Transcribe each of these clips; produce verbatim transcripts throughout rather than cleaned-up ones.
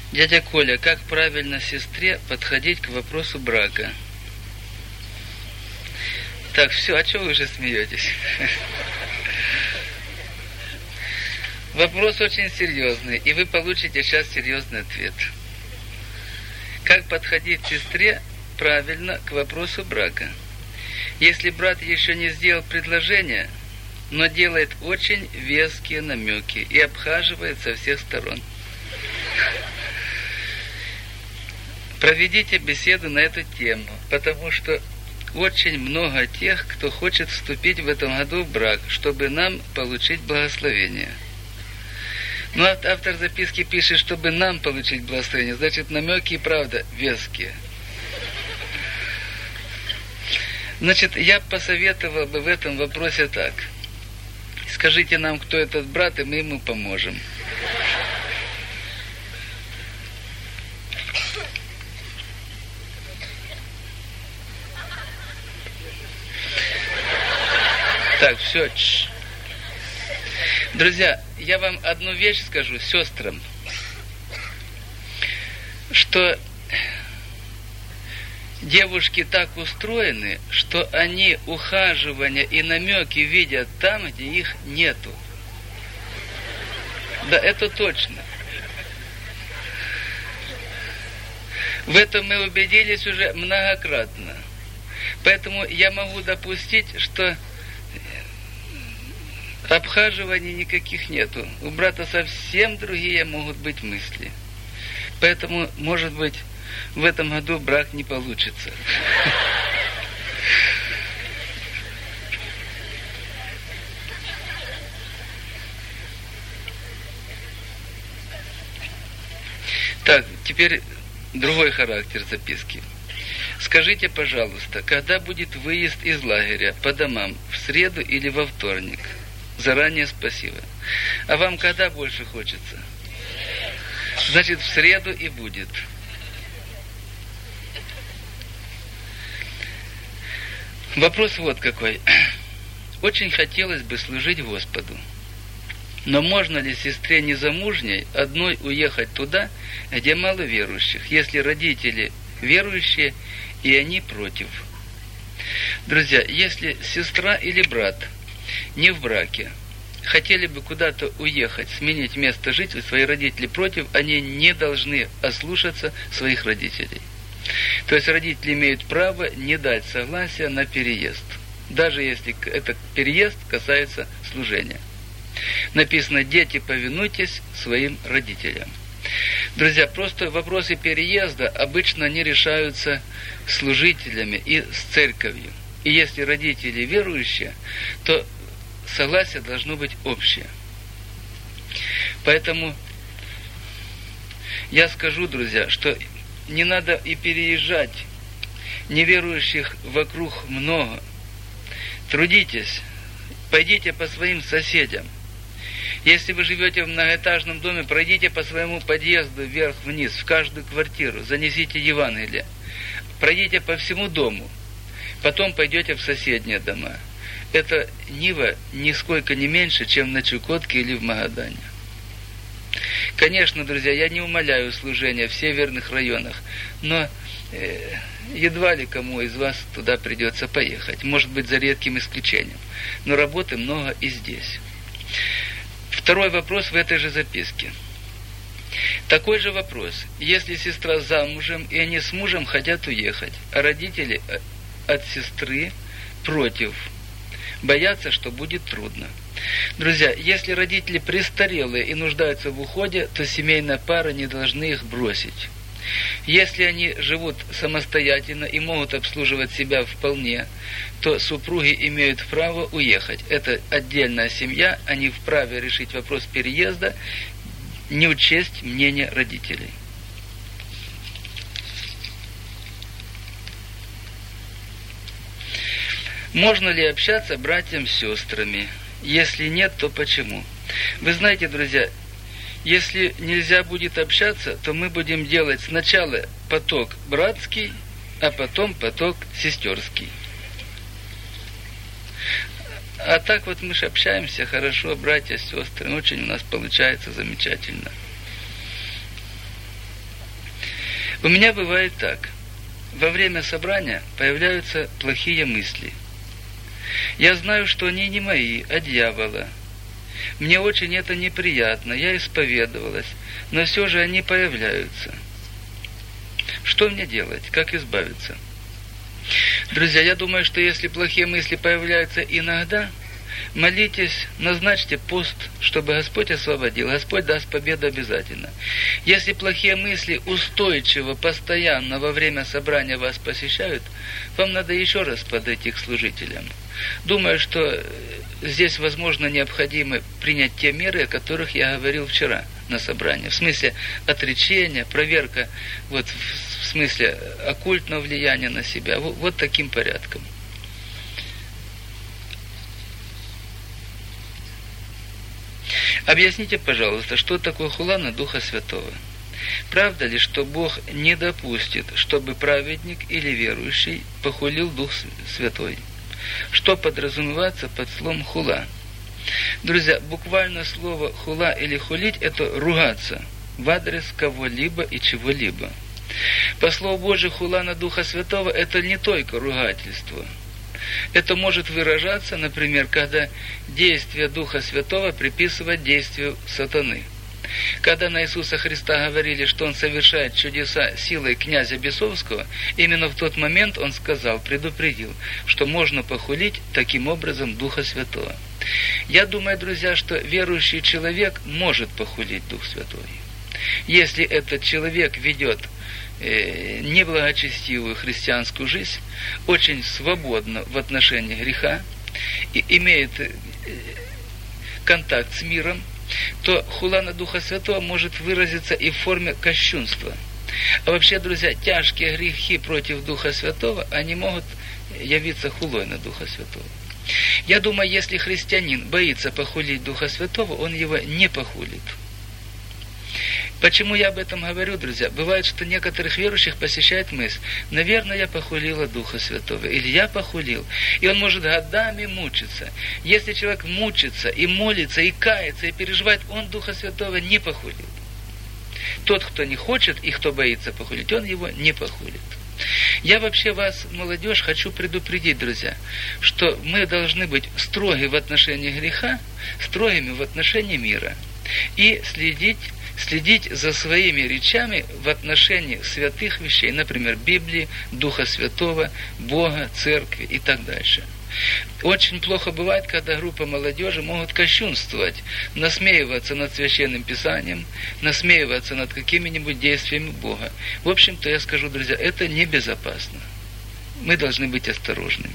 Дядя Коля, как правильно сестре подходить к вопросу брака? Так, все, а чего вы уже смеетесь? Вопрос очень серьезный, и вы получите сейчас серьезный ответ. Как подходить сестре правильно к вопросу брака? Если брат еще не сделал предложение, но делает очень веские намеки и обхаживает со всех сторон. Проведите беседу на эту тему, потому что очень много тех, кто хочет вступить в этом году в брак, чтобы нам получить благословение. Но автор записки пишет, чтобы нам получить благословение, значит, намеки и правда веские. Значит, я посоветовал бы в этом вопросе так. Скажите нам, кто этот брат, и мы ему поможем. Так, все. Ч. Друзья, я вам одну вещь скажу, сестрам, что девушки так устроены, что они ухаживания и намеки видят там, где их нету. Да, это точно. В этом мы убедились уже многократно. Поэтому я могу допустить, что обхаживаний никаких нету. У брата совсем другие могут быть мысли. Поэтому, может быть, в этом году брак не получится. Так, теперь другой характер записки. Скажите, пожалуйста, когда будет выезд из лагеря по домам, в среду или во вторник? Заранее спасибо. А вам когда больше хочется? Значит, в среду и будет. Вопрос вот какой. Очень хотелось бы служить Господу. Но можно ли сестре незамужней одной уехать туда, где мало верующих, если родители верующие и они против? Друзья, если сестра или брат не в браке, хотели бы куда-то уехать, сменить место жительства, свои родители против, они не должны ослушаться своих родителей. То есть родители имеют право не дать согласия на переезд, даже если этот переезд касается служения. Написано: дети, повинуйтесь своим родителям. Друзья, просто вопросы переезда обычно не решаются служителями и с церковью. И если родители верующие, то согласие должно быть общее. Поэтому я скажу, друзья, что не надо и переезжать. Неверующих вокруг много. Трудитесь, пойдите по своим соседям. Если вы живете в многоэтажном доме, пройдите по своему подъезду вверх-вниз, в каждую квартиру, занесите Евангелие. Пройдите по всему дому, потом пойдете в соседние дома. Это Нива нисколько не меньше, чем на Чукотке или в Магадане. Конечно, друзья, я не умаляю служения в северных районах, но э, едва ли кому из вас туда придется поехать. Может быть, за редким исключением. Но работы много и здесь. Второй вопрос в этой же записке. Такой же вопрос. Если сестра замужем, и они с мужем хотят уехать, а родители от сестры против, боятся, что будет трудно. Друзья, если родители престарелые и нуждаются в уходе, то семейная пара не должны их бросить. Если они живут самостоятельно и могут обслуживать себя вполне, то супруги имеют право уехать. Это отдельная семья, они вправе решить вопрос переезда, не учесть мнение родителей. Можно ли общаться братьям с сестрами? Если нет, то почему? Вы знаете, друзья, если нельзя будет общаться, то мы будем делать сначала поток братский, а потом поток сестерский. А так вот мы же общаемся хорошо, братья, сестры, очень у нас получается замечательно. У меня бывает так. Во время собрания появляются плохие мысли. Я знаю, что они не мои, а дьявола. Мне очень это неприятно, я исповедовалась, но все же они появляются. Что мне делать? Как избавиться? Друзья, я думаю, что если плохие мысли появляются иногда, молитесь, назначьте пост, чтобы Господь освободил. Господь даст победу обязательно. Если плохие мысли устойчиво, постоянно во время собрания вас посещают, вам надо еще раз подойти к служителям. Думаю, что здесь, возможно, необходимо принять те меры, о которых я говорил вчера на собрании. В смысле отречения, проверка, вот в смысле оккультного влияния на себя. Вот, вот таким порядком. Объясните, пожалуйста, что такое хула на Духа Святого? Правда ли, что Бог не допустит, чтобы праведник или верующий похулил Дух Святой? Что подразумевается под словом хула? Друзья, буквально слово хула или хулить – это ругаться в адрес кого-либо и чего-либо. По слову Божию, хула на Духа Святого – это не только ругательство. Это может выражаться, например, когда действие Духа Святого приписывать действию сатаны. Когда на Иисуса Христа говорили, что Он совершает чудеса силой князя Бесовского, именно в тот момент Он сказал, предупредил, что можно похулить таким образом Духа Святого. Я думаю, друзья, что верующий человек может похулить Дух Святой. Если этот человек ведет э, неблагочестивую христианскую жизнь, очень свободно в отношении греха, и имеет э, контакт с миром, то хула на Духа Святого может выразиться и в форме кощунства. А вообще, друзья, тяжкие грехи против Духа Святого, они могут явиться хулой на Духа Святого. Я думаю, если христианин боится похулить Духа Святого, он его не похулит. Почему я об этом говорю, друзья? Бывает, что некоторых верующих посещает мысль, наверное, я похулила Духа Святого, или я похулил. И он может годами мучиться. Если человек мучится, и молится, и кается, и переживает, он Духа Святого не похулил. Тот, кто не хочет, и кто боится похулить, он его не похулит. Я вообще вас, молодежь, хочу предупредить, друзья, что мы должны быть строги в отношении греха, строгими в отношении мира. И следить следить за своими речами в отношении святых вещей, например, Библии, Духа Святого, Бога, Церкви и так дальше. Очень плохо бывает, когда группа молодежи могут кощунствовать, насмеиваться над Священным Писанием, насмеиваться над какими-нибудь действиями Бога. В общем-то, я скажу, друзья, это небезопасно. Мы должны быть осторожными.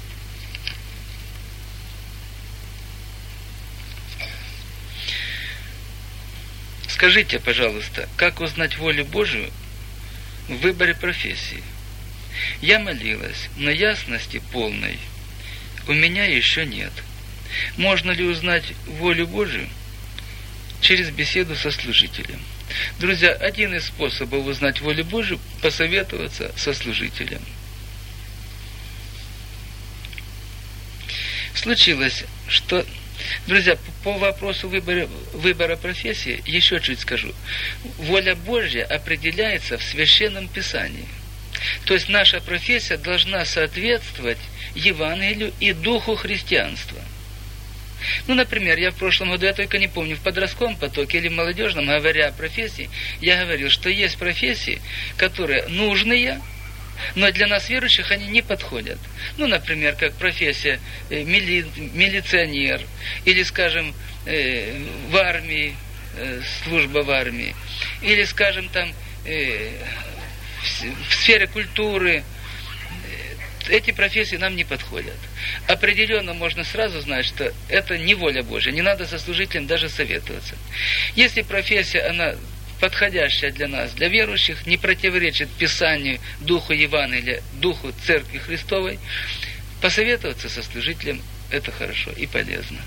Скажите, пожалуйста, как узнать волю Божию в выборе профессии? Я молилась, но ясности полной у меня еще нет. Можно ли узнать волю Божию через беседу со служителем? Друзья, один из способов узнать волю Божию – посоветоваться со служителем. Случилось, что... Друзья, по вопросу выбора, выбора профессии еще чуть скажу. Воля Божья определяется в Священном Писании. То есть наша профессия должна соответствовать Евангелию и духу христианства. Ну, например, я в прошлом году, я только не помню, в подростковом потоке или в молодежном, говоря о профессии, я говорил, что есть профессии, которые нужные, но для нас, верующих, они не подходят. Ну, например, как профессия э, мили, милиционер, или, скажем, э, в армии, э, служба в армии, или, скажем, там, э, в, в сфере культуры. Эти профессии нам не подходят. Определенно можно сразу знать, что это не воля Божья, не надо со служителем даже советоваться. Если профессия, она подходящая для нас, для верующих, не противоречит Писанию, Духу Евангелия, Духу Церкви Христовой, посоветоваться со служителем – это хорошо и полезно.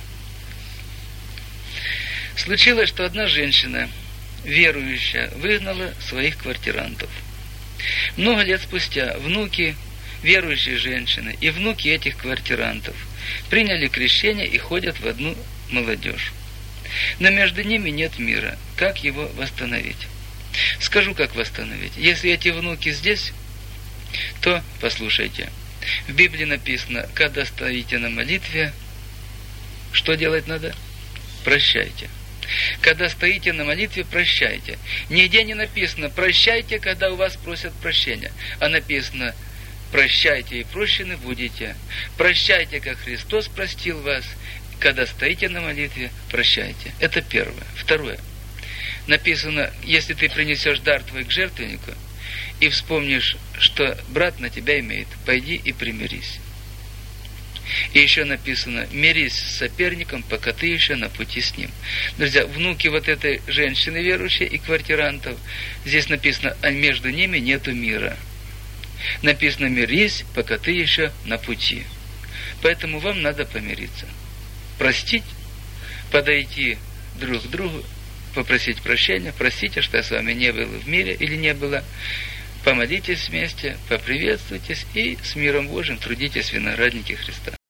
Случилось, что одна женщина, верующая, выгнала своих квартирантов. Много лет спустя внуки верующей женщины и внуки этих квартирантов приняли крещение и ходят в одну молодежь. Но между ними нет мира. Как его восстановить? Скажу, как восстановить. Если эти внуки здесь, то послушайте. В Библии написано, когда стоите на молитве, что делать надо? Прощайте. Когда стоите на молитве, прощайте. Нигде не написано «прощайте», когда у вас просят прощения, а написано «прощайте и прощены будете». Прощайте, как Христос простил вас. Когда стоите на молитве, прощайте. Это первое. Второе. Написано, если ты принесешь дар твой к жертвеннику и вспомнишь, что брат на тебя имеет, пойди и примирись. И еще написано, мирись с соперником, пока ты еще на пути с ним. Друзья, внуки вот этой женщины верующей и квартирантов, здесь написано, а между ними нету мира. Написано, мирись, пока ты еще на пути. Поэтому вам надо помириться. Простить, подойти друг к другу, попросить прощения, простите, что я с вами не был в мире или не было. Помолитесь вместе, поприветствуйтесь и с миром Божьим трудитесь в винограднике Христа.